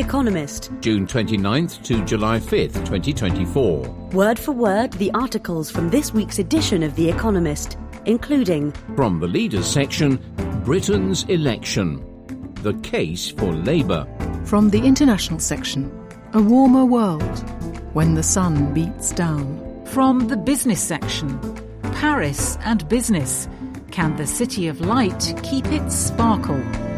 Economist, June 29th to July 5th, 2024. Word for word, the articles from this week's edition of The Economist, including From the Leaders section, Britain's election. The case for Labour. From the International section, A warmer world when the sun beats down. From the Business section, Paris and business. Can the City of Light keep its sparkle?